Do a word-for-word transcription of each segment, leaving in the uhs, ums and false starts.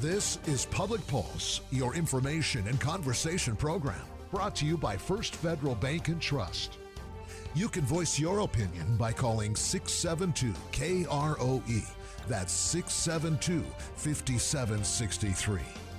This is Public Pulse, your information and conversation program, brought to you by First Federal Bank and Trust. You can voice your opinion by calling six seven two K R O E. That's six seven two, five seven six three.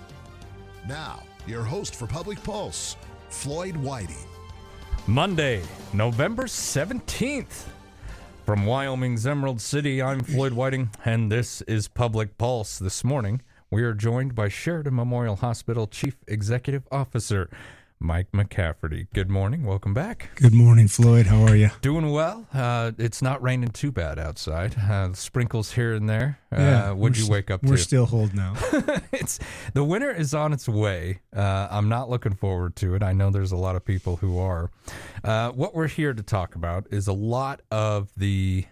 Now, your host for Public Pulse, Floyd Whiting. Monday, November seventeenth. From Wyoming's Emerald City, I'm Floyd Whiting, and this is Public Pulse. This morning, we are joined by Sheridan Memorial Hospital Chief Executive Officer Mike McCafferty. Good morning. Welcome back. Good morning, Floyd. How are you? Doing well. Uh, it's not raining too bad outside. Uh, sprinkles here and there. Uh, Yeah, what'd you st- wake up we're to? still holding out. it's the winter is on its way. Uh, I'm not looking forward to it. I know there's a lot of people who are. Uh, what we're here to talk about is a lot of the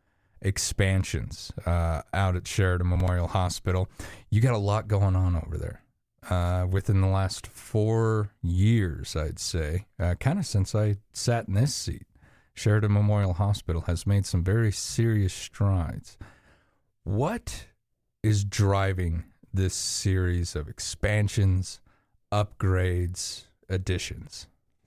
expansions uh, out at Sheridan Memorial Hospital. You got a lot going on over there. Uh, within the last four years, I'd say, uh, kind of since I sat in this seat, Sheridan Memorial Hospital has made some very serious strides. What is driving this series of expansions, upgrades, additions?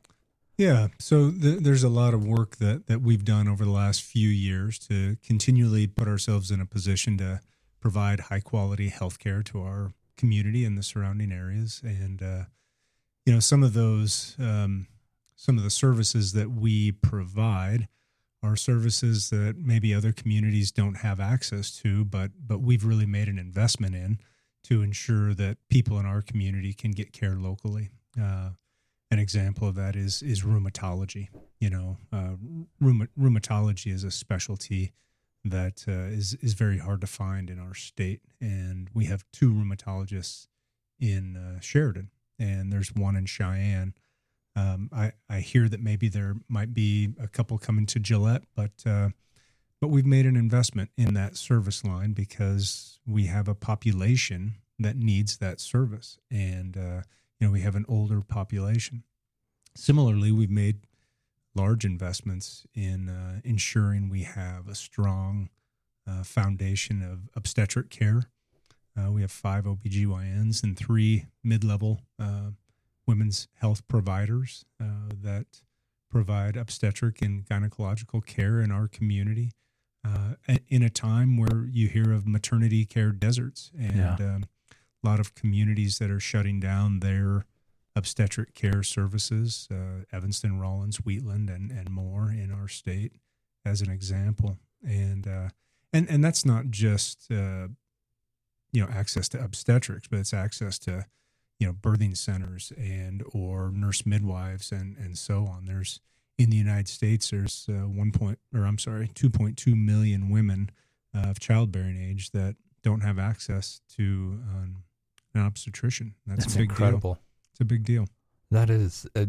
Yeah, so th- there's a lot of work that, that we've done over the last few years to continually put ourselves in a position to provide high-quality health care to our community and the surrounding areas. And, uh, you know, some of those, um, some of the services that we provide are services that maybe other communities don't have access to, but but we've really made an investment in to ensure that people in our community can get care locally. Uh, an example of that is is rheumatology. You know, uh, rheuma- rheumatology is a specialty that uh, is is very hard to find in our state, and we have two rheumatologists in uh, Sheridan, and there's one in Cheyenne. Um, I I hear that maybe there might be a couple coming to Gillette, but uh, but we've made an investment in that service line because we have a population that needs that service, and uh, you know, we have an older population. Similarly, we've made large investments in uh, ensuring we have a strong uh, foundation of obstetric care. Uh, we have five O B G Y Ns and three mid-level uh, women's health providers uh, that provide obstetric and gynecological care in our community uh, in a time where you hear of maternity care deserts and Yeah. um, a lot of communities that are shutting down their obstetric care services, uh, Evanston, Rollins, Wheatland, and, and more in our state as an example. And uh, and and that's not just uh, you know, access to obstetrics, but it's access to, you know, birthing centers and or nurse midwives and, and so on. There's in the United States, there's uh, one point or I'm sorry, two point two million women uh, of childbearing age that don't have access to um, an obstetrician. That's, That's a big incredible. deal. It's a big deal. That is. A,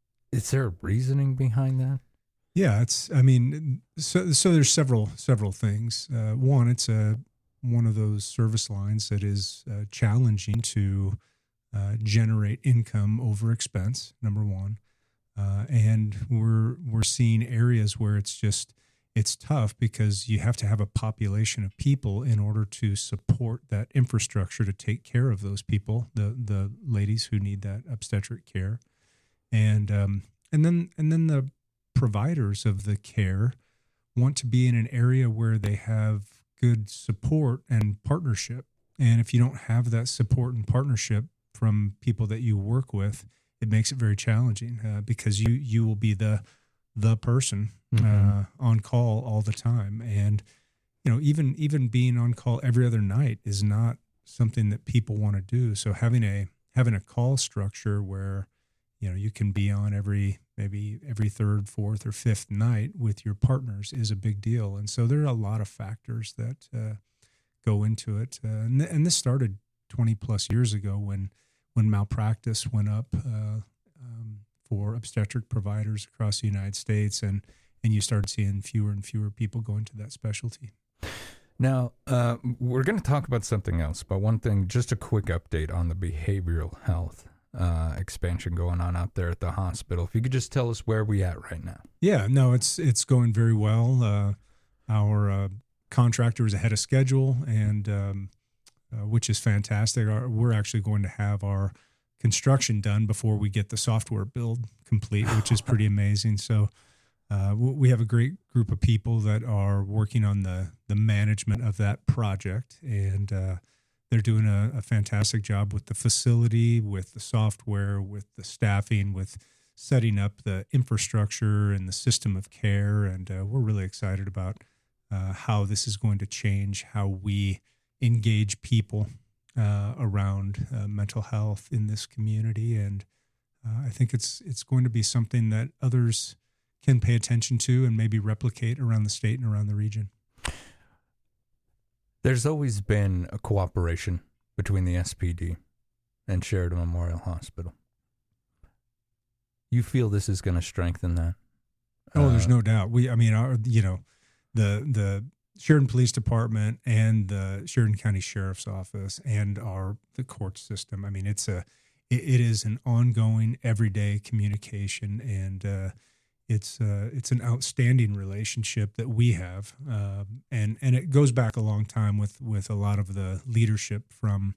is there a reasoning behind that? Yeah, it's. I mean, so so there's several several things. Uh, one, it's a one of those service lines that is uh, challenging to uh, generate income over expense. Number one, uh, and we're we're seeing areas where it's just it's tough because you have to have a population of people in order to support that infrastructure to take care of those people, the the ladies who need that obstetric care, and um, and then and then the providers of the care want to be in an area where they have good support and partnership. And if you don't have that support and partnership from people that you work with, it makes it very challenging uh, because you you will be the the person Mm-hmm. uh, on call all the time. And, you know, even even being on call every other night is not something that people want to do. So having a having a call structure where, you know, you can be on every maybe every third, fourth, or fifth night with your partners is a big deal. And so there are a lot of factors that uh, go into it. Uh, and, th- and this started twenty plus years ago when when malpractice went up uh, um, for obstetric providers across the United States, and and you started seeing fewer and fewer people go into that specialty. Now, uh, we're going to talk about something else, but one thing, just a quick update on the behavioral health uh, expansion going on out there at the hospital. If you could just tell us where we at right now. Yeah, no, it's it's going very well. Uh, our uh, contractor is ahead of schedule, and um, uh, which is fantastic. Our, we're actually going to have our construction done before we get the software build complete, which is pretty amazing. So uh, we have a great group of people that are working on the the management of that project, and uh, they're doing a, a fantastic job with the facility, with the software, with the staffing, with setting up the infrastructure and the system of care. And uh, we're really excited about uh, how this is going to change how we engage people uh, around uh, mental health in this community. And uh, I think it's it's going to be something that others can pay attention to and maybe replicate around the state and around the region. There's always been a cooperation between the S P D and Sheridan Memorial Hospital. You feel this is going to strengthen that? Oh, uh, there's no doubt. We, I mean, our, you know, the the Sheridan Police Department and the Sheridan County Sheriff's Office and our the court system. I mean, it's a it, it is an ongoing, everyday communication, and uh, it's uh, it's an outstanding relationship that we have, uh, and and it goes back a long time with with a lot of the leadership from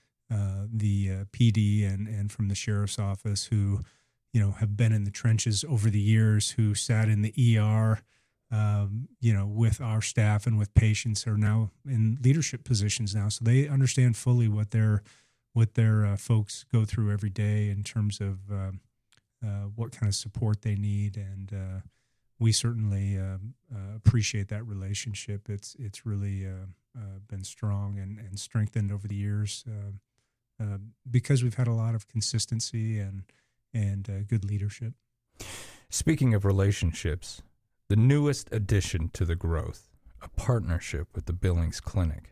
uh, the uh, P D and and from the Sheriff's Office who, you know, have been in the trenches over the years, who sat in the E R, um, you know, with our staff and with patients, are now in leadership positions now. So they understand fully what their what their uh, folks go through every day in terms of uh, uh, what kind of support they need. And uh, we certainly uh, uh, appreciate that relationship. It's it's really uh, uh, been strong and, and strengthened over the years uh, uh, because we've had a lot of consistency and and uh, good leadership. Speaking of relationships, the newest addition to the growth, a partnership with the Billings Clinic.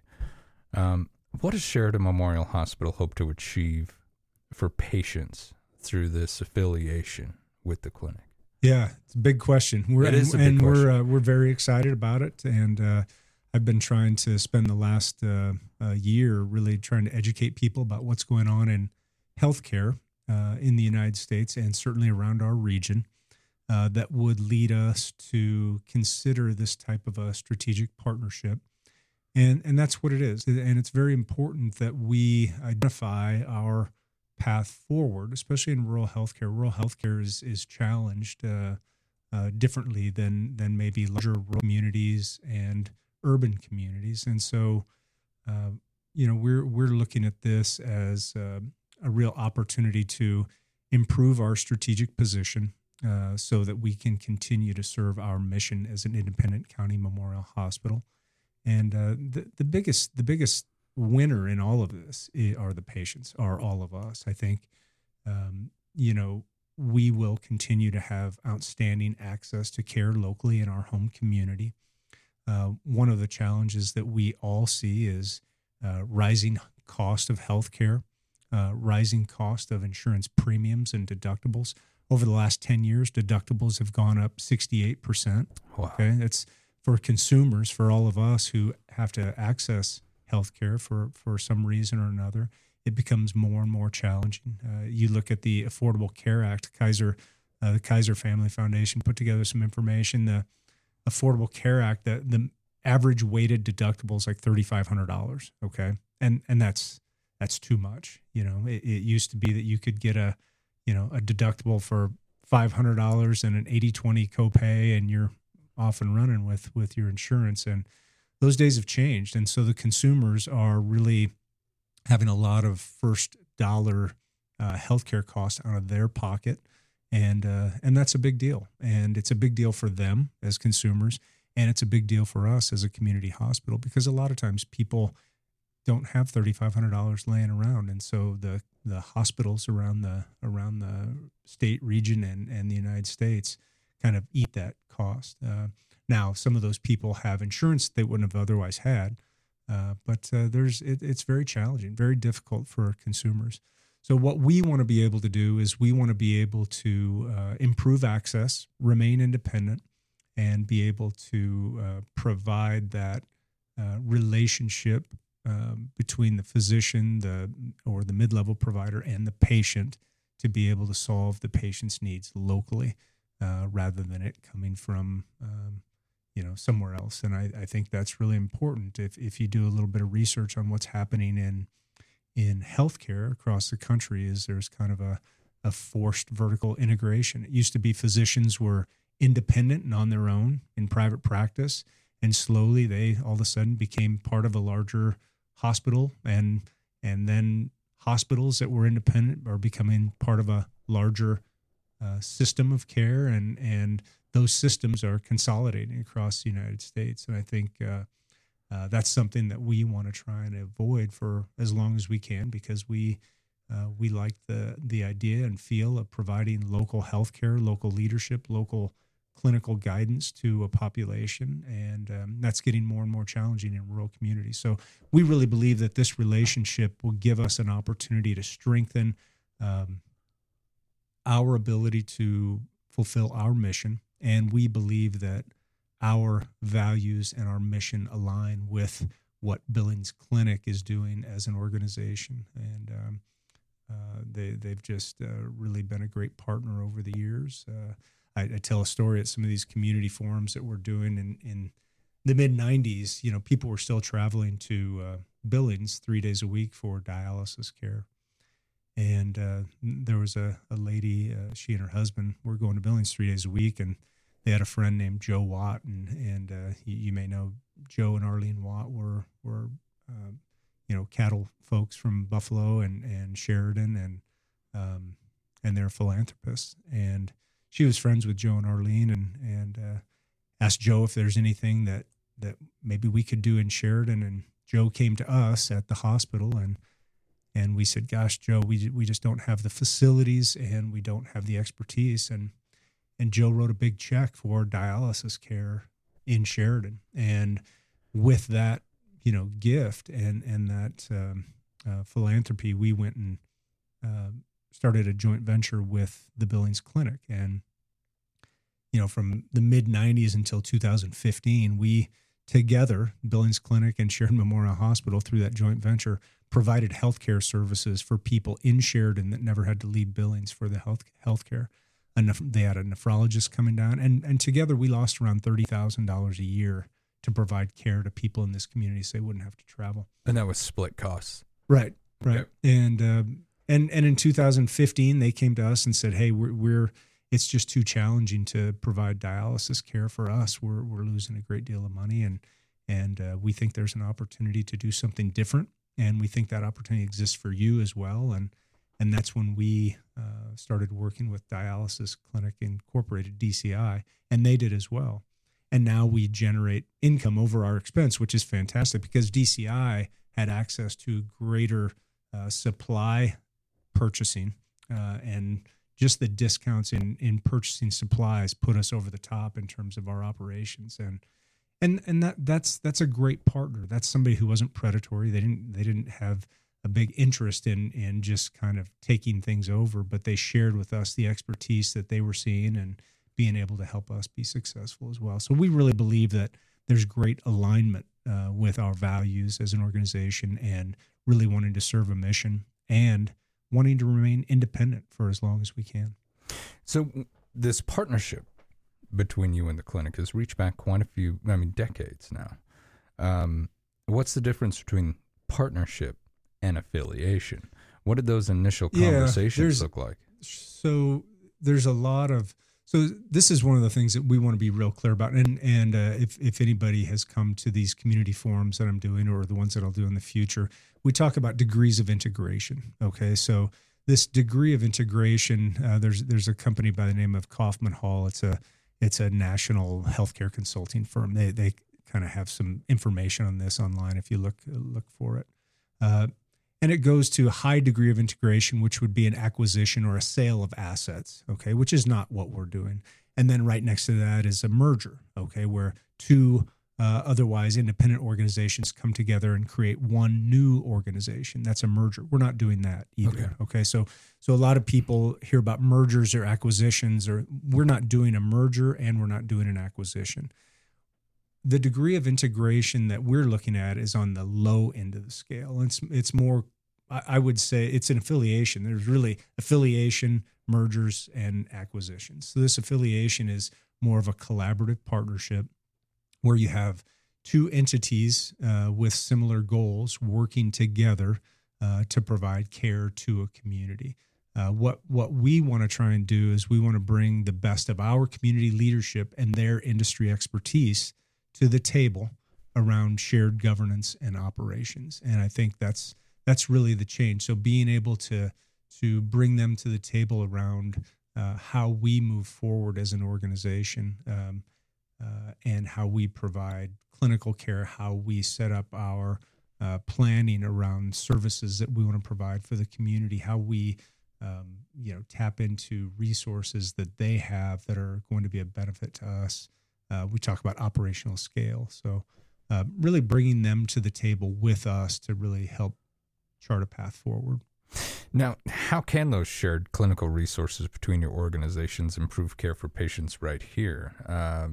Um, what does Sheridan Memorial Hospital hope to achieve for patients through this affiliation with the clinic? Yeah, it's a big question. We're, it is a and, big and question. we're uh, we're very excited about it. And uh, I've been trying to spend the last uh, uh, year really trying to educate people about what's going on in healthcare Uh, in the United States and certainly around our region uh, that would lead us to consider this type of a strategic partnership. And and that's what it is. And it's very important that we identify our path forward, especially in rural healthcare. Rural healthcare is is challenged uh, uh, differently than than maybe larger rural communities and urban communities. And so, uh, you know, we're we're looking at this as uh, a real opportunity to improve our strategic position uh, so that we can continue to serve our mission as an independent county memorial hospital. And uh, the, the biggest the biggest winner in all of this are the patients, are all of us. I think, um, you know, we will continue to have outstanding access to care locally in our home community. Uh, one of the challenges that we all see is uh, rising cost of healthcare. Uh, rising cost of insurance premiums and deductibles. Over the last ten years, deductibles have gone up sixty-eight percent. Wow. Okay, that's for consumers, for all of us who have to access healthcare for, for some reason or another. It becomes more and more challenging. Uh, you look at the Affordable Care Act. Kaiser, uh, the Kaiser Family Foundation put together some information. The Affordable Care Act, the, the average weighted deductible is like thirty-five hundred dollars. Okay, and and that's That's too much. You know, it, it used to be that you could get a, you know, a deductible for five hundred dollars and an eighty twenty copay, and you're off and running with, with your insurance. And those days have changed. And so the consumers are really having a lot of first dollar uh, healthcare costs out of their pocket. And, uh, and that's a big deal. And it's a big deal for them as consumers. And it's a big deal for us as a community hospital, because a lot of times people don't have thirty-five hundred dollars laying around, and so the the hospitals around the around the state, region, and, and the United States kind of eat that cost. Uh, now, some of those people have insurance they wouldn't have otherwise had, uh, but uh, there's it, it's very challenging, very difficult for consumers. So what we want to be able to do is we want to be able to uh, improve access, remain independent, and be able to uh, provide that uh, relationship Um, between the physician, the or the mid-level provider, and the patient, to be able to solve the patient's needs locally, uh, rather than it coming from, um, you know, somewhere else. And I, I think that's really important. If if you do a little bit of research on what's happening in in healthcare across the country, is there's kind of a, a forced vertical integration. It used to be physicians were independent and on their own in private practice, and slowly they all of a sudden became part of a larger hospital, and and then hospitals that were independent are becoming part of a larger uh, system of care, and and those systems are consolidating across the United States. And I think uh, uh, that's something that we want to try and avoid for as long as we can, because we uh, we like the the idea and feel of providing local healthcare, local leadership, local clinical guidance to a population, and um, that's getting more and more challenging in rural communities. So we really believe that this relationship will give us an opportunity to strengthen um, our ability to fulfill our mission, and we believe that our values and our mission align with what Billings Clinic is doing as an organization. And um, uh, they, they've just uh, really been a great partner over the years. Uh, I, I tell a story at some of these community forums that we're doing in, in the mid nineties. You know, people were still traveling to uh, Billings three days a week for dialysis care. And uh, there was a, a lady, uh, she and her husband were going to Billings three days a week, and they had a friend named Joe Watt, and and uh, you, you may know Joe and Arlene Watt were were uh, you know, cattle folks from Buffalo and, and Sheridan, and um, and they're philanthropists. And she was friends with Joe and Arlene, and and uh, asked Joe if there's anything that that maybe we could do in Sheridan. And Joe came to us at the hospital, and and we said, "Gosh, Joe, we we just don't have the facilities, and we don't have the expertise." And and Joe wrote a big check for dialysis care in Sheridan. And with that, you know, gift and and that um, uh, philanthropy, we went and uh, started a joint venture with the Billings Clinic. And you know, from the mid nineties until two thousand fifteen, we together, Billings Clinic and Sheridan Memorial Hospital, through that joint venture, provided healthcare services for people in Sheridan that never had to leave Billings for the health healthcare. And they had a nephrologist coming down, and and together we lost around thirty thousand dollars a year to provide care to people in this community, so they wouldn't have to travel. And that was split costs. Right, right. Okay. And um, and and in two thousand fifteen, they came to us and said, "Hey, we're we're it's just too challenging to provide dialysis care for us. We're we're losing a great deal of money, and and uh, we think there's an opportunity to do something different, and we think that opportunity exists for you as well." And and that's when we uh, started working with Dialysis Clinic Incorporated, D C I, and they did as well. And now we generate income over our expense, which is fantastic, because D C I had access to greater uh, supply purchasing, uh, and just the discounts in, in purchasing supplies put us over the top in terms of our operations. And and and that that's that's a great partner. That's somebody who wasn't predatory. They didn't they didn't have a big interest in in just kind of taking things over, but they shared with us the expertise that they were seeing and being able to help us be successful as well. So we really believe that there's great alignment uh, with our values as an organization, and really wanting to serve a mission and wanting to remain independent for as long as we can. So this partnership between you and the clinic has reached back quite a few, I mean, decades now. Um, what's the difference between partnership and affiliation? What did those initial conversations yeah, look like? So there's a lot of, so this is one of the things that we want to be real clear about. And and uh, if, if anybody has come to these community forums that I'm doing, or the ones that I'll do in the future, we talk about degrees of integration. Okay, so this degree of integration, uh, there's there's a company by the name of Kaufman Hall. It's a it's a national healthcare consulting firm. They they kind of have some information on this online if you look look for it. Uh, and it goes to a high degree of integration, which would be an acquisition or a sale of assets, okay, which is not what we're doing. And then right next to that is a merger, okay, where two uh, otherwise independent organizations come together and create one new organization. That's a merger. We're not doing that either, okay? okay? So so a lot of people hear about mergers or acquisitions, or we're not doing a merger and we're not doing an acquisition. The degree of integration that we're looking at is on the low end of the scale. It's it's more, I would say, it's an affiliation. There's really affiliation, mergers, and acquisitions. So this affiliation is more of a collaborative partnership where you have two entities uh, with similar goals working together uh, to provide care to a community. Uh, what what we want to try and do is we want to bring the best of our community leadership and their industry expertise to the table around shared governance and operations. And I think that's that's really the change. So being able to to bring them to the table around uh, how we move forward as an organization, um, uh, and how we provide clinical care, how we set up our uh, planning around services that we want to provide for the community, how we um, you know tap into resources that they have that are going to be a benefit to us. Uh, we talk about operational scale. So uh, really bringing them to the table with us to really help chart a path forward. Now, how can those shared clinical resources between your organizations improve care for patients right here? Uh,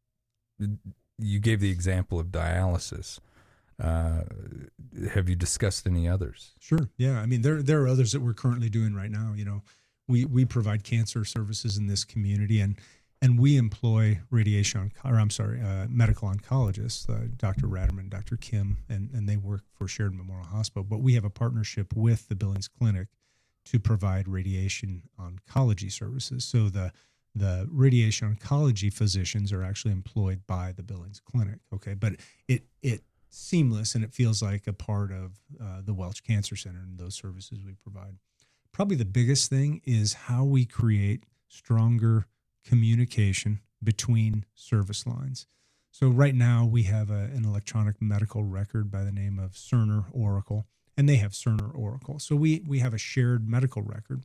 you gave the example of dialysis. Uh, have you discussed any others? Sure. Yeah. I mean, there there are others that we're currently doing right now. You know, we we provide cancer services in this community, and and we employ radiation, or I'm sorry, uh, medical oncologists, uh, Doctor Ratterman, Doctor Kim, and, and they work for Sheridan Memorial Hospital. But we have a partnership with the Billings Clinic to provide radiation oncology services. So the the radiation oncology physicians are actually employed by the Billings Clinic. Okay, but it it seamless and it feels like a part of uh, the Welch Cancer Center and those services we provide. Probably the biggest thing is how we create stronger communication between service lines. So right now we have a, an electronic medical record by the name of Cerner Oracle, and they have Cerner Oracle. So we we have a shared medical record,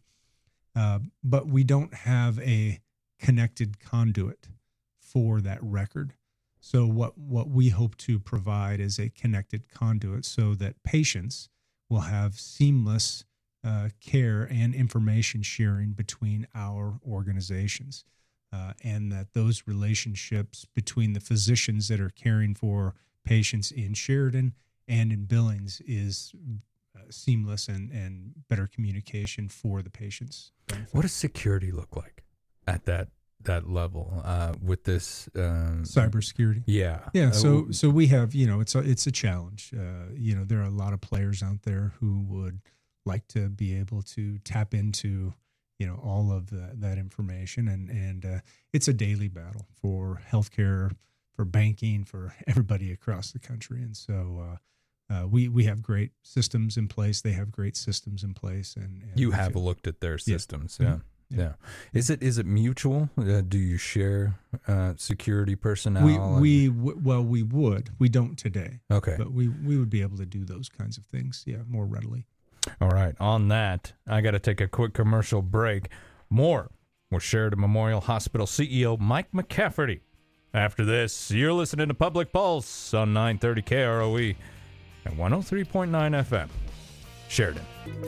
uh, but we don't have a connected conduit for that record. So what, what we hope to provide is a connected conduit so that patients will have seamless uh, care and information sharing between our organizations. Uh, and that those relationships between the physicians that are caring for patients in Sheridan and in Billings is uh, seamless and, and better communication for the patients. What does security look like at that that level uh, with this um, cybersecurity? Yeah, yeah. So uh, so we have you know it's a, it's a challenge. Uh, you know there are a lot of players out there who would like to be able to tap into you know, all of the, that information. And, and uh, it's a daily battle for healthcare, for banking, for everybody across the country. And so uh, uh, we, we have great systems in place. They have great systems in place. And, and you have feel, looked at their systems. Yeah. Yeah. Mm-hmm. yeah. yeah. Is it, is it mutual? Uh, do you share uh, security personnel? We, we, w- well, we would, we don't today. Okay. But we, we would be able to do those kinds of things. Yeah. More readily. All right. On that, I got to take a quick commercial break. More with Sheridan Memorial Hospital C E O Mike McCafferty. After this, you're listening to Public Pulse on nine thirty K R O E and one oh three point nine F M. Sheridan.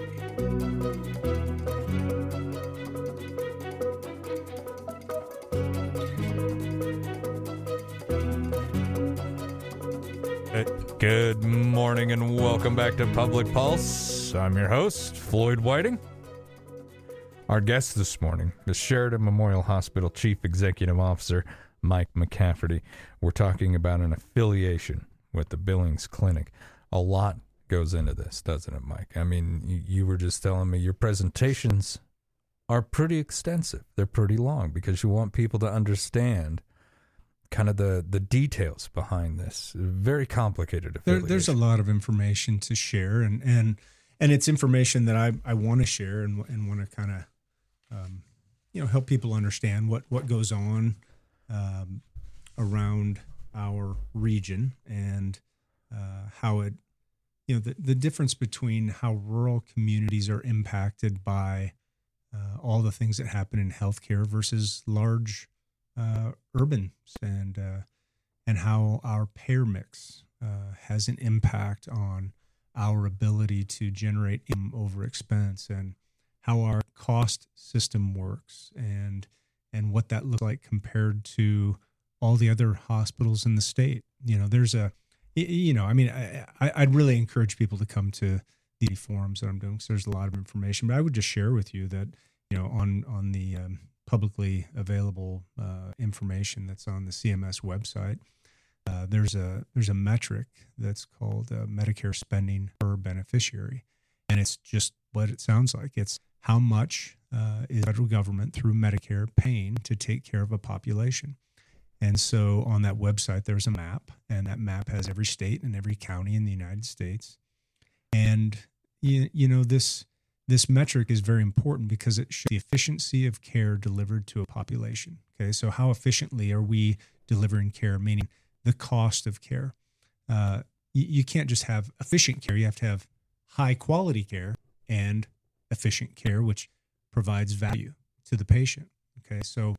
Good morning and welcome back to Public Pulse. I'm your host, Floyd Whiting. Our guest this morning, the Sheridan Memorial Hospital Chief Executive Officer, Mike McCafferty. We're talking about an affiliation with the Billings Clinic. A lot goes into this, doesn't it, Mike? I mean, you, you were just telling me your presentations are pretty extensive. They're pretty long because you want people to understand kind of the, the details behind this. Very complicated affiliation. There, there's a lot of information to share, and and, and it's information that I, I want to share and and want to kind of um, you know help people understand what, what goes on um, around our region and uh, how it you know the, the difference between how rural communities are impacted by uh, all the things that happen in healthcare versus large Uh, urban and uh, and how our payer mix uh, has an impact on our ability to generate income over expense, and how our cost system works, and and what that looks like compared to all the other hospitals in the state. You know, there's a, you know, I mean, I, I'd really encourage people to come to the forums that I'm doing because there's a lot of information. But I would just share with you that, you know, on on the um, publicly available uh, information that's on the C M S website, uh, there's a there's a metric that's called uh, Medicare spending per beneficiary, and it's just what it sounds like. It's how much uh, is the federal government through Medicare paying to take care of a population. And so on that website, there's a map, and that map has every state and every county in the United States. And you, you know this this metric is very important because it shows the efficiency of care delivered to a population. Okay, so how efficiently are we delivering care? Meaning the cost of care. Uh, you, you can't just have efficient care; you have to have high quality care and efficient care, which provides value to the patient. Okay, so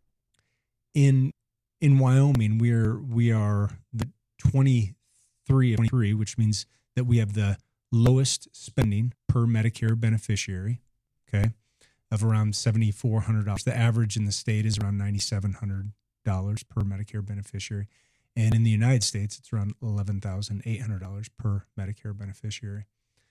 in in Wyoming, we're we are the twenty-three of twenty-three, which means that we have the lowest spending per Medicare beneficiary, okay, of around seven thousand four hundred dollars. The average in the state is around nine thousand seven hundred dollars per Medicare beneficiary. And in the United States, it's around eleven thousand eight hundred dollars per Medicare beneficiary.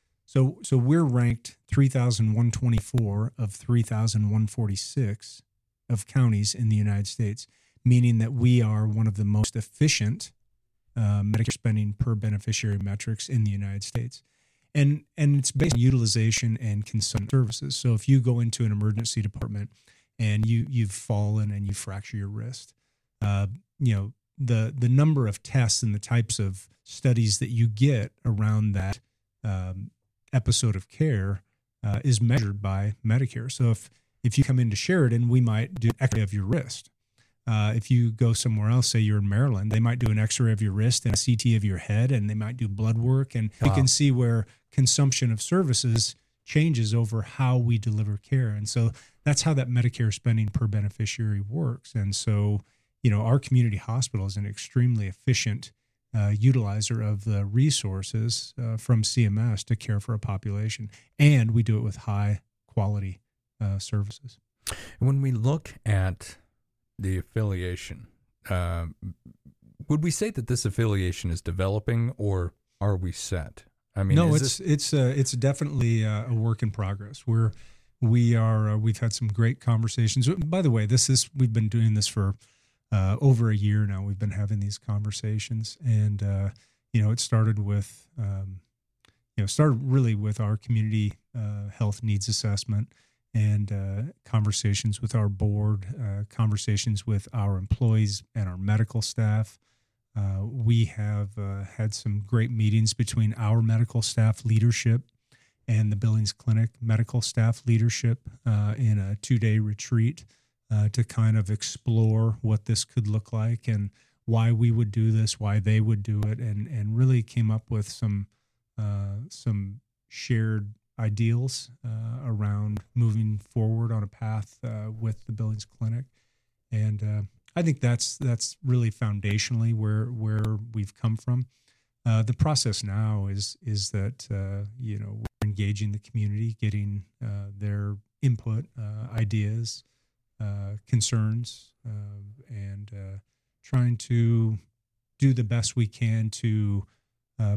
So so we're ranked three thousand one hundred twenty-four of three thousand one hundred forty-six of counties in the United States, meaning that we are one of the most efficient uh, Medicare spending per beneficiary metrics in the United States. And and it's based on utilization and consumption services. So if you go into an emergency department and you, you've fallen and you fracture your wrist, uh, you know, the the number of tests and the types of studies that you get around that um, episode of care uh, is measured by Medicare. So if, if you come into Sheridan, we might do an x-ray of your wrist. Uh, if you go somewhere else, say you're in Maryland, they might do an x-ray of your wrist and a C T of your head, and they might do blood work. And wow. You can see where consumption of services changes over how we deliver care. And so that's how that Medicare spending per beneficiary works. And so, you know, our community hospital is an extremely efficient uh, utilizer of the resources uh, from C M S to care for a population. And we do it with high quality uh, services. When we look at the affiliation, uh, would we say that this affiliation is developing, or are we set? I mean, no, is it's this... it's uh, it's definitely uh, a work in progress. We're we are uh, we've had some great conversations. By the way, this is we've been doing this for uh, over a year now. We've been having these conversations, and uh, you know, it started with um, you know started really with our community uh, health needs assessment. And uh, conversations with our board, uh, conversations with our employees and our medical staff. Uh, we have uh, had some great meetings between our medical staff leadership and the Billings Clinic medical staff leadership uh, in a two-day retreat uh, to kind of explore what this could look like and why we would do this, why they would do it, and and really came up with some uh, some shared ideals uh, around moving forward on a path uh, with the Billings Clinic, and uh, I think that's that's really foundationally where where we've come from. Uh, the process now is is that uh, you know we're engaging the community, getting uh, their input, uh, ideas, uh, concerns, uh, and uh, trying to do the best we can to uh,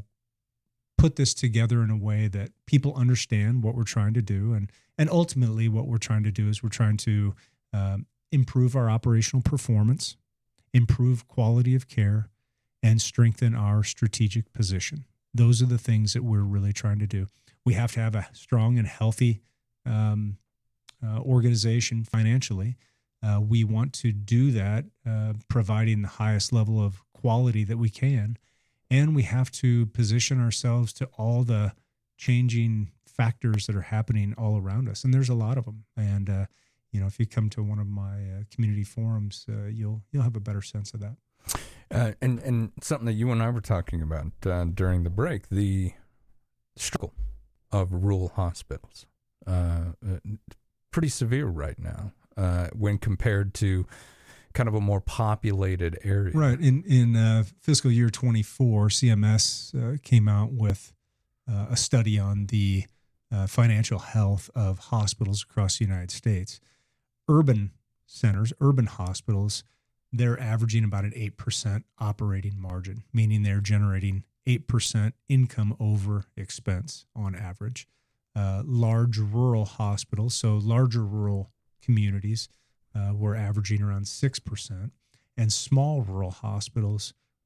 put this together in a way that people understand what we're trying to do. And, and ultimately what we're trying to do is we're trying to um, improve our operational performance, improve quality of care, and strengthen our strategic position. Those are the things that we're really trying to do. We have to have a strong and healthy um, uh, organization financially. Uh, we want to do that, uh, providing the highest level of quality that we can. And we have to position ourselves to all the changing factors that are happening all around us. And there's a lot of them. And, uh, you know, if you come to one of my uh, community forums, uh, you'll you'll have a better sense of that. Uh, and, and something that you and I were talking about uh, during the break, the struggle of rural hospitals, uh, uh, pretty severe right now uh, when compared to kind of a more populated area. Right. In in uh, fiscal year twenty-four, C M S uh, came out with uh, a study on the uh, financial health of hospitals across the United States. Urban centers, urban hospitals, they're averaging about an eight percent operating margin, meaning they're generating eight percent income over expense on average. Uh, large rural hospitals, so larger rural communities, Uh, we're averaging around six percent, and small rural hospitals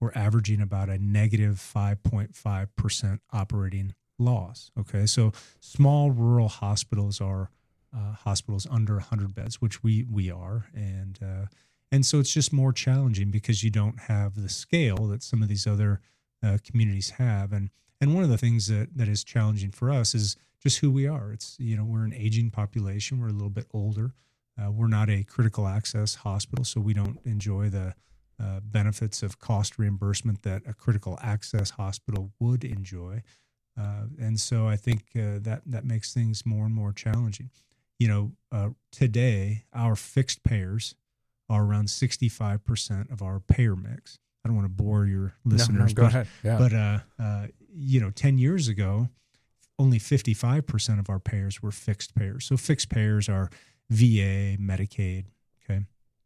we're averaging about a negative five point five percent operating loss. Okay, so small rural hospitals are uh, hospitals under one hundred beds, which we we are, and uh, and so it's just more challenging because you don't have the scale that some of these other uh, communities have. And and one of the things that that is challenging for us is just who we are. It's, you know, we're an aging population. We're a little bit older. Uh, we're not a critical access hospital, so we don't enjoy the uh, benefits of cost reimbursement that a critical access hospital would enjoy. Uh, and so I think uh, that that makes things more and more challenging. You know, uh, today our fixed payers are around sixty-five percent of our payer mix. I don't want to bore your listeners, no, no, go but, ahead. Yeah. but uh, uh, you know, ten years ago, only fifty-five percent of our payers were fixed payers. So fixed payers are V A, Medicaid, okay?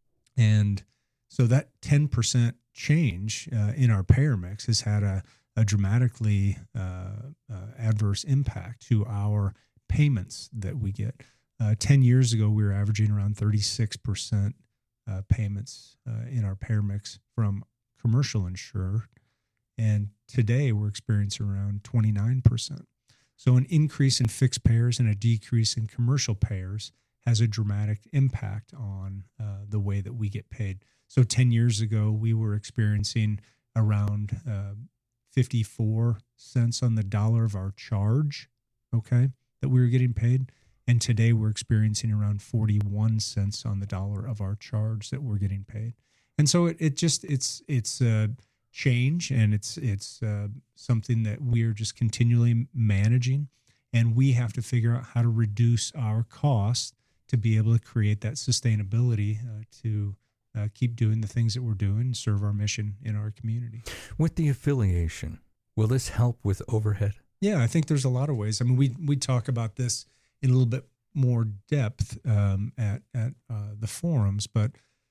And so that ten percent change uh, in our payer mix has had a, a dramatically uh, uh, adverse impact to our payments that we get. Uh, ten years ago, we were averaging around thirty-six percent uh, payments uh, in our payer mix from commercial insurer. And today we're experiencing around twenty-nine percent. So an increase in fixed payers and a decrease in commercial payers has a dramatic impact on uh, the way that we get paid. So ten years ago, we were experiencing around uh, fifty-four cents on the dollar of our charge, okay, that we were getting paid. And today we're experiencing around forty-one cents on the dollar of our charge that we're getting paid. And so it, it just, it's, it's uh, change, and it's, it's uh, something that we're just continually managing. And we have to figure out how to reduce our costs to be able to create that sustainability uh, to uh, keep doing the things that we're doing, serve our mission in our community. With the affiliation, will this help with overhead? Yeah, I think there's a lot of ways. I mean, we we talk about this in a little bit more depth um, at at uh, the forums, but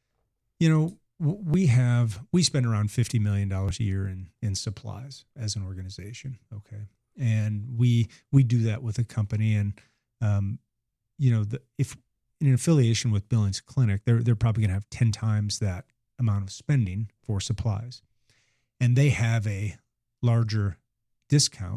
you know, we have we spend around fifty million dollars a year in in supplies as an organization. Okay, and we we do that with a company, and um, you know, the, if in an affiliation with Billings Clinic, they're they're probably going to have ten times that amount of spending for supplies, and they have a larger discount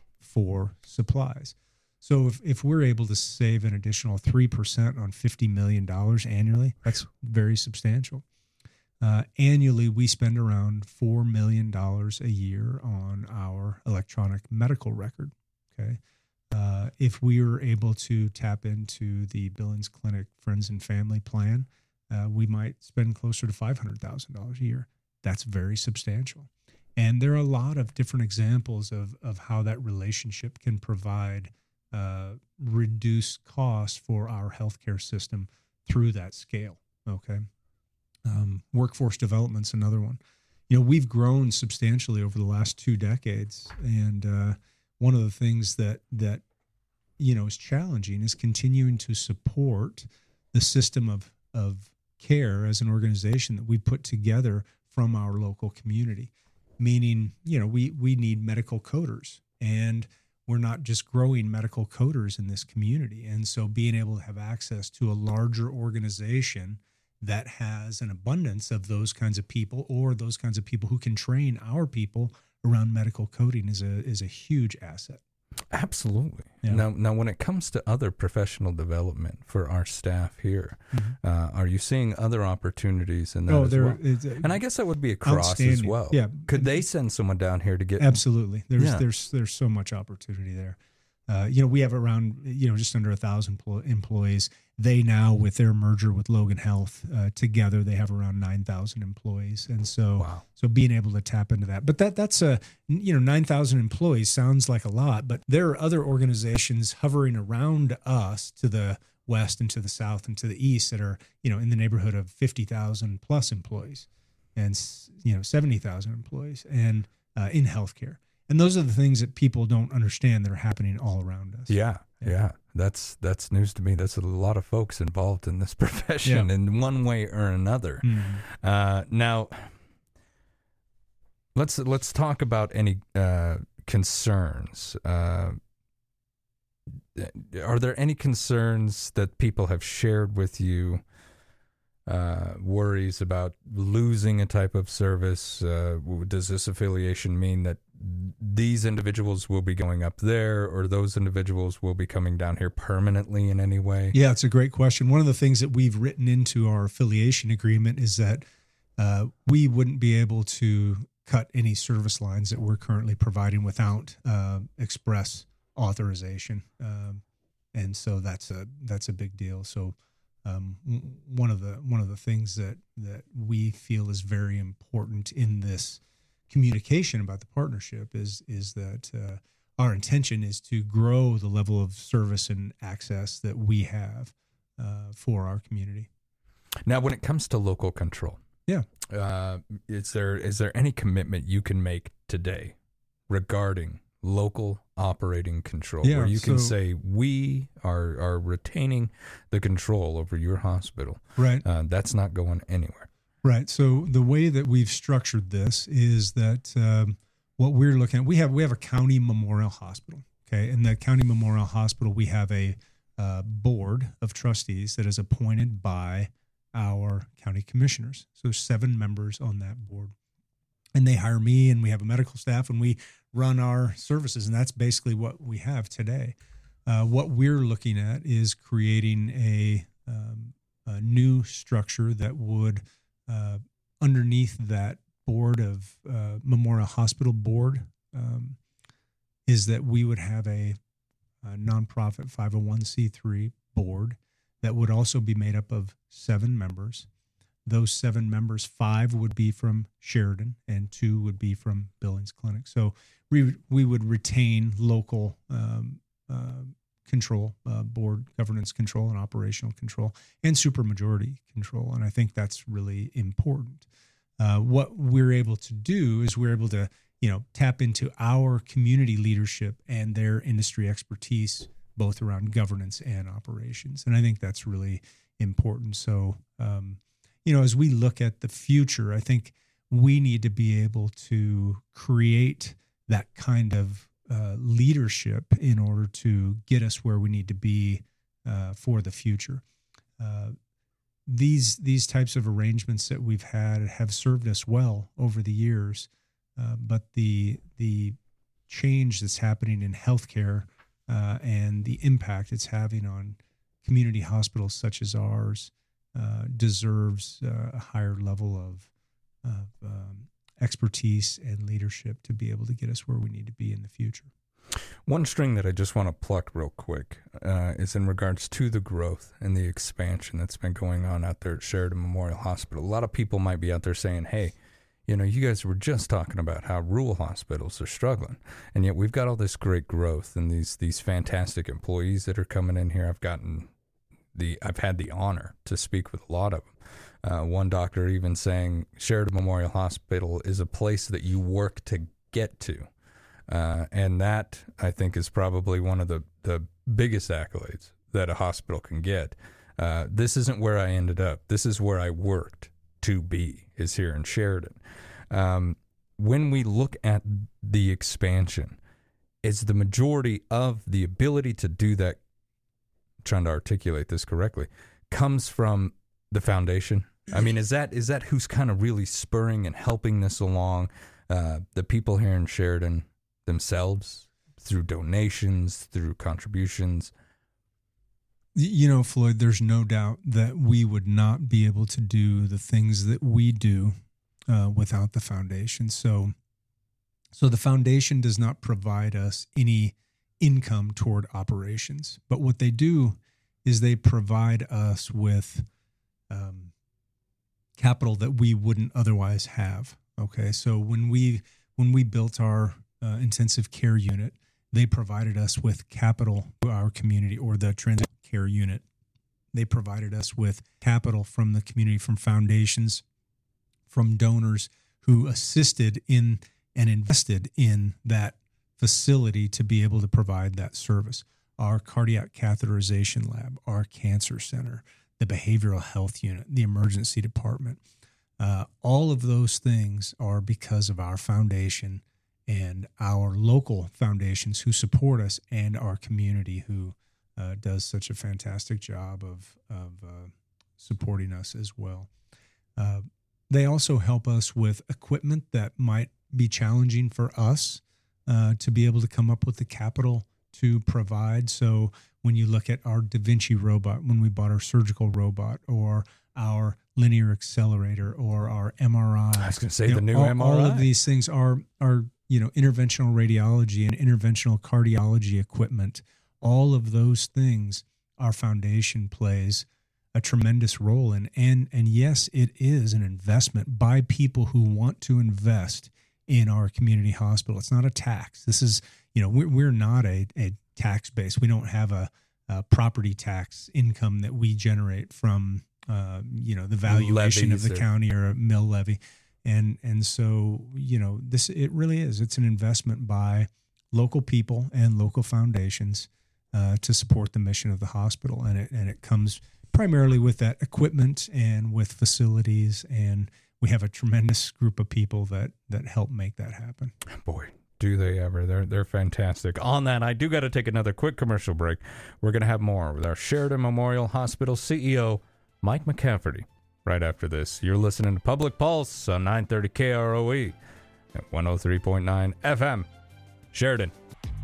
for supplies. So if, if we're able to save an additional three percent on fifty million dollars annually, that's very substantial. Uh, annually, we spend around four million dollars a year on our electronic medical record, okay? Uh, if we were able to tap into the Billings Clinic Friends and Family Plan, uh, we might spend closer to five hundred thousand dollars a year. That's very substantial. And there are a lot of different examples of, of how that relationship can provide uh, reduced costs for our healthcare system through that scale, okay? Um, workforce development's another one. You know, we've grown substantially over the last two decades, and uh, one of the things that that you know is challenging is continuing to support the system of of care as an organization that we put together from our local community. Meaning, you know, we we need medical coders, and we're not just growing medical coders in this community. And so being able to have access to a larger organization that has an abundance of those kinds of people, or those kinds of people who can train our people around medical coding, is a is a huge asset. Absolutely. Yeah. Now, now, when it comes to other professional development for our staff here, mm-hmm. uh, are you seeing other opportunities in that oh, as there, well? It's, uh, and I guess that would be across as well. Yeah. Could they send someone down here to get? Absolutely. There's yeah. there's there's so much opportunity there. Uh, you know, we have around, you know, just under a thousand pl- employees. They now, with their merger with Logan Health, uh, together, they have around nine thousand employees. And so, wow. so being able to tap into that, but that, that's a, you know, nine thousand employees sounds like a lot, but there are other organizations hovering around us to the west and to the south and to the east that are, you know, in the neighborhood of fifty thousand plus employees and, you know, seventy thousand employees and uh, in healthcare. And those are the things that people don't understand that are happening all around us. Yeah, yeah, yeah. That's that's news to me. That's a lot of folks involved in this profession yeah. in one way or another. Mm-hmm. Uh, now, let's let's talk about any uh, concerns. Uh, are there any concerns that people have shared with you uh, worries about losing a type of service? Uh, does this affiliation mean that these individuals will be going up there, or those individuals will be coming down here permanently in any way? Yeah, it's a great question. One of the things that we've written into our affiliation agreement is that uh, we wouldn't be able to cut any service lines that we're currently providing without uh, express authorization, um, and so that's a that's a big deal. So um, one of the one of the things that that we feel is very important in this communication about the partnership is is that uh, our intention is to grow the level of service and access that we have uh, for our community. Now, when it comes to local control, yeah, uh, is there is there any commitment you can make today regarding local operating control, yeah, where you can so, say we are are retaining the control over your hospital? Right. Uh, that's not going anywhere. Right. So the way that we've structured this is that um, what we're looking at, we have we have a county memorial hospital. Okay, in the county memorial hospital, we have a uh, board of trustees that is appointed by our county commissioners. So there's seven members on that board, and they hire me, and we have a medical staff, and we run our services, and that's basically what we have today. Uh, what we're looking at is creating a, um, a new structure that would Uh, underneath that board of uh, Memorial Hospital Board um, is that we would have a, a nonprofit five oh one c three board that would also be made up of seven members. Those seven members, five would be from Sheridan and two would be from Billings Clinic. So we, we would retain local um, uh, control, uh, board governance control and operational control, and supermajority control. And I think that's really important. Uh, what we're able to do is we're able to, you know, tap into our community leadership and their industry expertise, both around governance and operations. And I think that's really important. So, um, you know, as we look at the future, I think we need to be able to create that kind of Uh, leadership in order to get us where we need to be uh, for the future. Uh, these these types of arrangements that we've had have served us well over the years, uh, but the the change that's happening in healthcare uh, and the impact it's having on community hospitals such as ours uh, deserves uh, a higher level of, of um, expertise and leadership to be able to get us where we need to be in the future. One string that I just want to pluck real quick uh, is in regards to the growth and the expansion that's been going on out there at Sheridan Memorial Hospital. A lot of people might be out there saying, hey, you know, you guys were just talking about how rural hospitals are struggling, and yet we've got all this great growth and these these fantastic employees that are coming in here. I've gotten the I've had the honor to speak with a lot of them. Uh, one doctor even saying Sheridan Memorial Hospital is a place that you work to get to. Uh, and that, I think, is probably one of the, the biggest accolades that a hospital can get. Uh, this isn't where I ended up. This is where I worked to be, is here in Sheridan. Um, when we look at the expansion, is the majority of the ability to do that, trying to articulate this correctly, comes from the foundation? I mean, is that is that who's kind of really spurring and helping this along? Uh, the people here in Sheridan themselves, through donations, through contributions? You know, Floyd, there's no doubt that we would not be able to do the things that we do uh, without the foundation. So, so the foundation does not provide us any income toward operations, but what they do is they provide us with um, capital that we wouldn't otherwise have. Okay, so when we when we built our uh, intensive care unit, they provided us with capital to our community, or the transit care unit. They provided us with capital from the community, from foundations, from donors who assisted in and invested in that facility to be able to provide that service. Our cardiac catheterization lab, our cancer center, the behavioral health unit, the emergency department. Uh, all of those things are because of our foundation and our local foundations who support us, and our community who uh, does such a fantastic job of, of uh, supporting us as well. Uh, they also help us with equipment that might be challenging for us uh, to be able to come up with the capital to provide. So when you look at our Da Vinci robot, when we bought our surgical robot, or our linear accelerator, or our M R I, I was going to say you the know, new all, M R I. all of these things are are you know interventional radiology and interventional cardiology equipment. All of those things, our foundation plays a tremendous role in. And, and yes, it is an investment by people who want to invest in our community hospital. It's not a tax. This is, you know, we're, we're not a, a tax base. We don't have a, a property tax income that we generate from, uh, you know, the valuation Levies of the or- county or a mill levy. And, and so, you know, this, it really is, it's an investment by local people and local foundations uh, to support the mission of the hospital. And it, and it comes primarily with that equipment and with facilities, and we have a tremendous group of people that that help make that happen. Boy, do they ever. They're they're fantastic. On that, I do got to take another quick commercial break. We're going to have more with our Sheridan Memorial Hospital C E O, Mike McCafferty, right after this. You're listening to Public Pulse on nine thirty K R O E at one oh three point nine F M. Sheridan.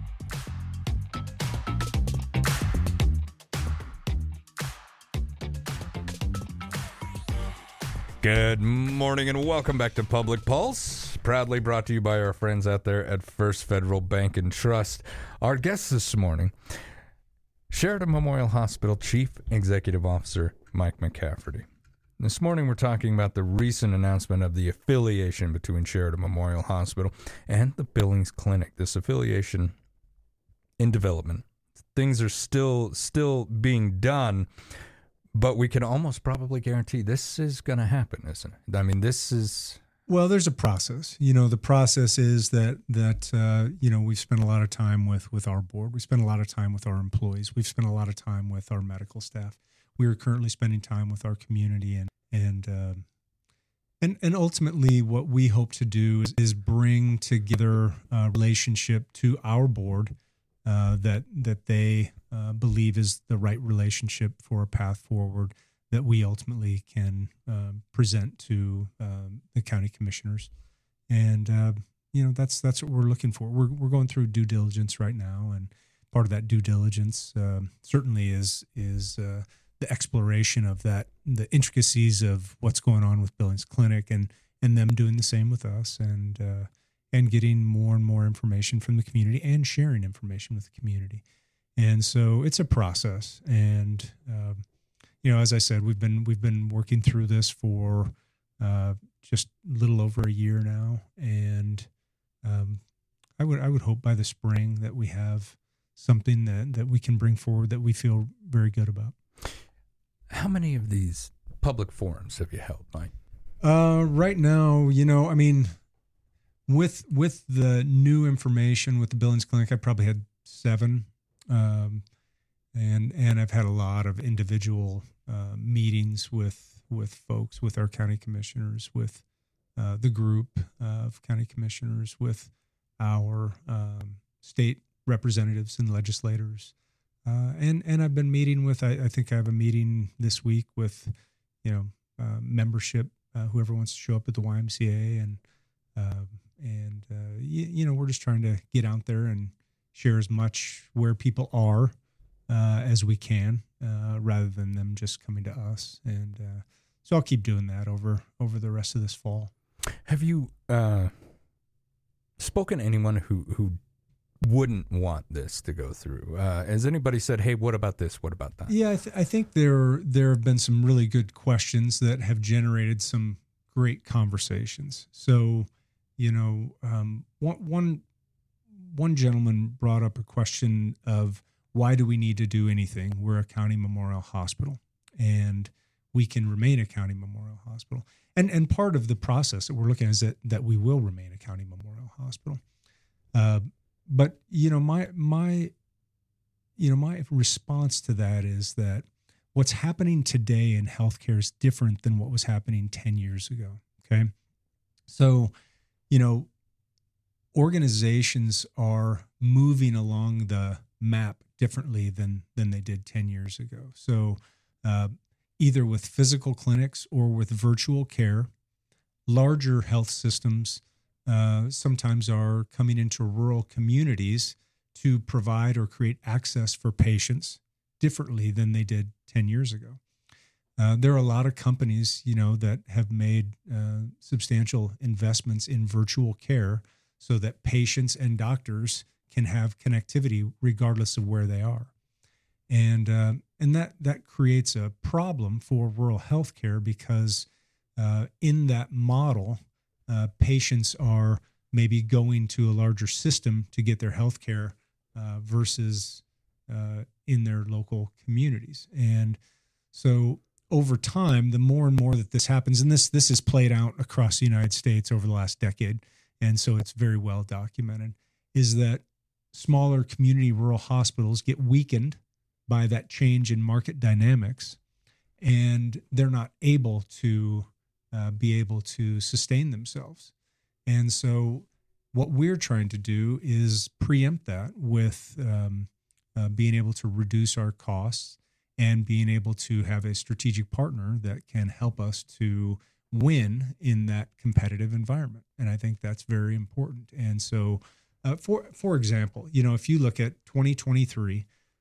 Good morning and welcome back to Public Pulse, proudly brought to you by our friends out there at First Federal Bank and Trust. Our guest this morning, Sheridan Memorial Hospital Chief Executive Officer Mike McCafferty. This morning we're talking about the recent announcement of the affiliation between Sheridan Memorial Hospital and the Billings Clinic. This affiliation in development. Things are still still being done, but we can almost probably guarantee this is going to happen, isn't it? I mean, this is... Well, there's a process. You know, the process is that, that uh, you know, we've spent a lot of time with, with our board. We spent a lot of time with our employees. We've spent a lot of time with our medical staff. We are currently spending time with our community. And and uh, and, and ultimately what we hope to do is, is bring together a relationship to our board uh, that, that they... Uh, believe is the right relationship for a path forward that we ultimately can uh, present to um, the county commissioners, and uh, you know that's that's what we're looking for. We're we're going through due diligence right now, and part of that due diligence uh, certainly is is uh, the exploration of that, the intricacies of what's going on with Billings Clinic, and and them doing the same with us, and uh, and getting more and more information from the community and sharing information with the community. And so it's a process, and um, you know, as I said, we've been we've been working through this for uh, just a little over a year now, and um, I would I would hope by the spring that we have something that, that we can bring forward that we feel very good about. How many of these public forums have you held, Mike? Uh, right now, you know, I mean, with with the new information with the Billings Clinic, I probably had seven. Um, and, and I've had a lot of individual, uh, meetings with, with folks, with our county commissioners, with, uh, the group of county commissioners, with our, um, state representatives and legislators. Uh, and, and I've been meeting with, I, I think I have a meeting this week with, you know, uh, membership, uh, whoever wants to show up at the Y M C A, and, um, and, uh, you, you know, we're just trying to get out there and share as much where people are uh, as we can, uh, rather than them just coming to us. And uh, so I'll keep doing that over over the rest of this fall. Have you uh, spoken to anyone who, who wouldn't want this to go through? Uh, has anybody said, hey, what about this? What about that? Yeah, I, th- I think there there have been some really good questions that have generated some great conversations. So, you know, um, one one one gentleman brought up a question of, why do we need to do anything? We're a county memorial hospital, and we can remain a county memorial hospital. And and part of the process that we're looking at is that, that we will remain a county memorial hospital. Uh, but, you know, my my you know, my response to that is that what's happening today in healthcare is different than what was happening ten years ago. Okay. So, you know, organizations are moving along the map differently than, than they did ten years ago. So, uh, either with physical clinics or with virtual care. Larger health systems uh, sometimes are coming into rural communities to provide or create access for patients differently than they did ten years ago. Uh, there are a lot of companies, you know, that have made uh, substantial investments in virtual care so that patients and doctors can have connectivity regardless of where they are. And uh, and that, that creates a problem for rural healthcare because uh, in that model, uh, patients are maybe going to a larger system to get their healthcare uh, versus uh, in their local communities. And so over time, the more and more that this happens, and this this is played out across the United States over the last decade, and so it's very well documented, is that smaller community rural hospitals get weakened by that change in market dynamics, and they're not able to uh, be able to sustain themselves. And so what we're trying to do is preempt that with um, uh, being able to reduce our costs and being able to have a strategic partner that can help us to win in that competitive environment. And I think that's very important. And so, uh, for for example, you know, if you look at twenty twenty-three,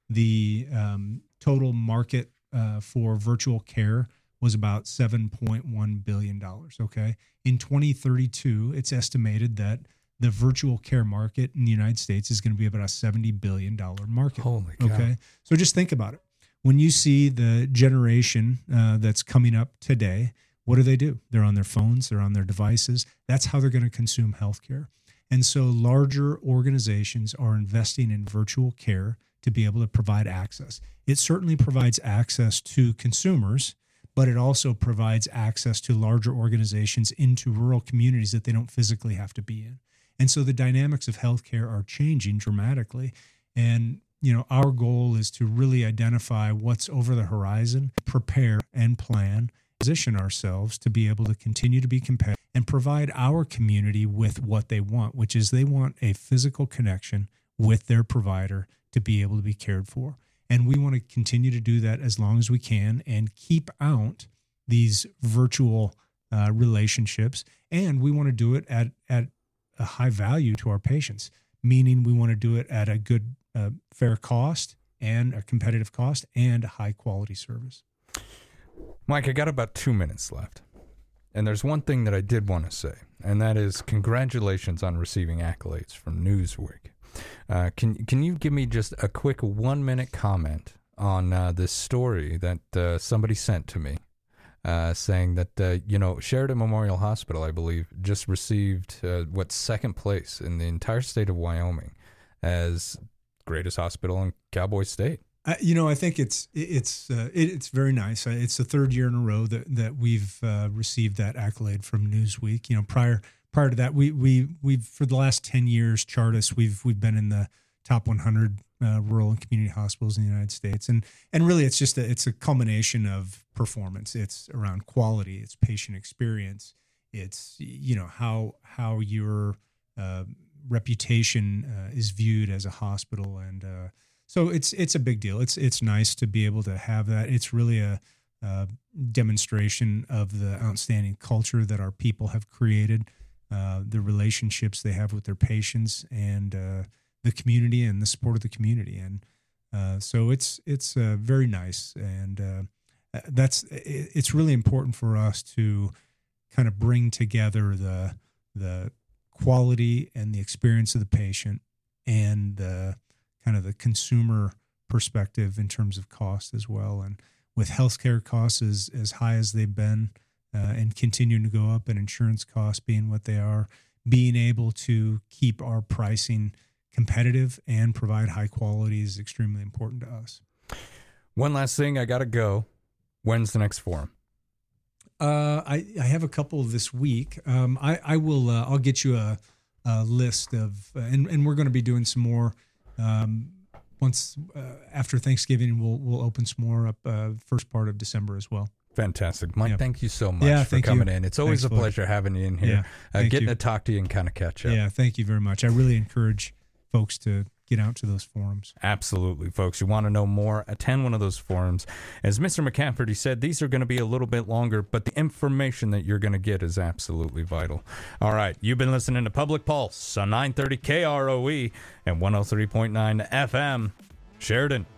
the um, total market uh, for virtual care was about seven point one billion dollars, okay? In twenty thirty-two, it's estimated that the virtual care market in the United States is going to be about a seventy billion dollars market. Holy cow. Okay? So just think about it. When you see the generation uh, that's coming up today, what do they do? They're on their phones, they're on their devices. That's how they're going to consume healthcare. And so larger organizations are investing in virtual care to be able to provide access. It certainly provides access to consumers, but it also provides access to larger organizations into rural communities that they don't physically have to be in. And so the dynamics of healthcare are changing dramatically. And you know, our goal is to really identify what's over the horizon, prepare and plan, position ourselves to be able to continue to be competitive and provide our community with what they want, which is they want a physical connection with their provider to be able to be cared for. And we want to continue to do that as long as we can and keep out these virtual uh, relationships. And we want to do it at, at a high value to our patients, meaning we want to do it at a good Uh, fair cost and a competitive cost and a high quality service. Mike, I got about two minutes left. And there's one thing that I did want to say, and that is congratulations on receiving accolades from Newsweek. Uh, can, can you give me just a quick one-minute comment on uh, this story that uh, somebody sent to me uh, saying that, uh, you know, Sheridan Memorial Hospital, I believe, just received, uh, what, second place in the entire state of Wyoming as greatest hospital in Cowboy State. Uh, you know, I think it's it's uh, it, it's very nice. Uh, it's the third year in a row that that we've uh, received that accolade from Newsweek. You know, prior prior to that, we we we've for the last ten years, Chartis, we've we've been in the top one hundred uh, rural and community hospitals in the United States, and and really, it's just a, it's a culmination of performance. It's around quality, it's patient experience, it's you know how how your uh, reputation uh, is viewed as a hospital, and uh, so it's it's a big deal. It's it's nice to be able to have that. It's really a, a demonstration of the outstanding culture that our people have created, uh, the relationships they have with their patients, and uh, the community and the support of the community. And uh, so it's it's uh, very nice, and uh, that's it's really important for us to kind of bring together the the quality and the experience of the patient and the kind of the consumer perspective in terms of cost as well. And with healthcare costs as, as high as they've been uh, and continuing to go up, and insurance costs being what they are, being able to keep our pricing competitive and provide high quality is extremely important to us. One last thing, I got to go. When's the next forum? Uh, I, I have a couple this week. Um, I, I will, uh, I'll get you a, a list of, uh, and, and we're going to be doing some more, um, once, uh, after Thanksgiving, we'll, we'll open some more up, uh, first part of December as well. Fantastic. Mike, yep. Thank you so much yeah, for coming you. in. It's always Thanks, a pleasure Floyd. having you in here, yeah, uh, getting you. to talk to you and kind of catch up. Yeah. Thank you very much. I really encourage folks to get out to those forums. Absolutely, folks. You want to know more, attend one of those forums. As Mister McCafferty said, these are going to be a little bit longer, but the information that you're going to get is absolutely vital. All right, you've been listening to Public Pulse on nine thirty K R O E and one oh three point nine F M, Sheridan.